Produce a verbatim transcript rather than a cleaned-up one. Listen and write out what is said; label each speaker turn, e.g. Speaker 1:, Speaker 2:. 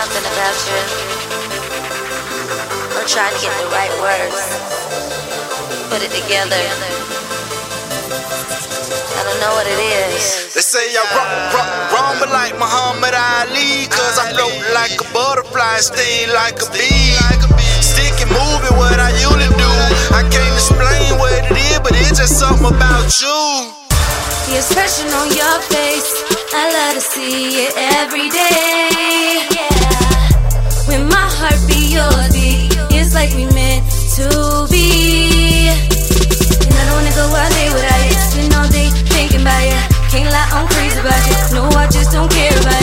Speaker 1: something about you. I'm trying to get the right words, put it together. I don't know what it is.
Speaker 2: They say I rock, rock, rumble like Muhammad Ali, cause I float like a butterfly, sting like a bee. Stick and move it, what I usually do. I can't explain what it is, but it's just something about you.
Speaker 1: The expression on your face, I love to see it every day. Yeah. When my heart be yours, be, it's like we meant to be. And I don't wanna go all day without you. Spend all day thinking about you. Can't lie, I'm crazy about you. No, I just don't care about you.